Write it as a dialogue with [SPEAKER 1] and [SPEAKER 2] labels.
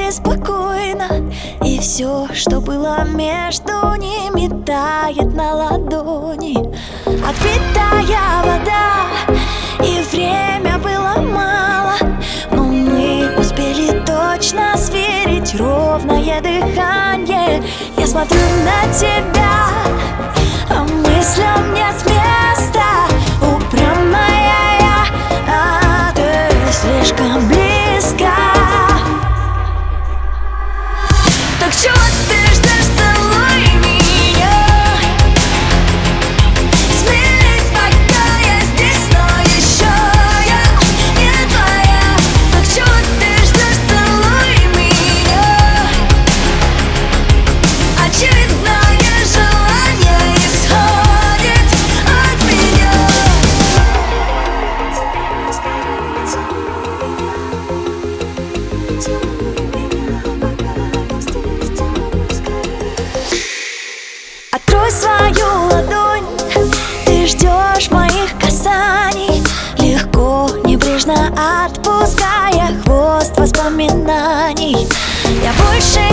[SPEAKER 1] беспокойно, и все, что было между ними, тает на ладони. Отпитая вода, и время было мало, но мы успели точно сверить ровное дыхание. Я смотрю на тебя, а мыслям нет места. Упрямая я, а ты слишком близко. Так чего ты ждешь, целуй меня. Смирить, пока я здесь, но еще я не твоя. Так чего ты ждешь, целуй меня. Очередное желание исходит от меня. Открой свою ладонь, ты ждешь моих касаний, легко, небрежно отпуская хвост воспоминаний. Я больше